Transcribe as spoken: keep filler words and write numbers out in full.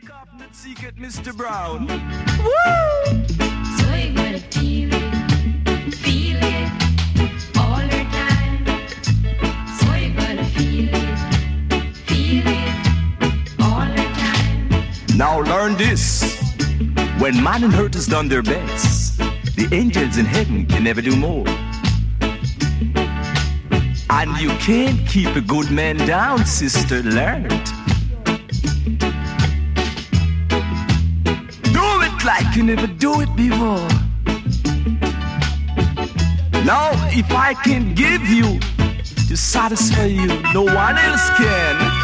Secret, Mister Brown. Woo! So you gotta feel it, feel it all the time. So you gotta feel it, feel it all the time. Now learn this. When man and earth has done their best, the angels in heaven can never do more. And you can't keep a good man down, sister, learn it. Like you never do it before. Now if I can give you to satisfy you, no one else can.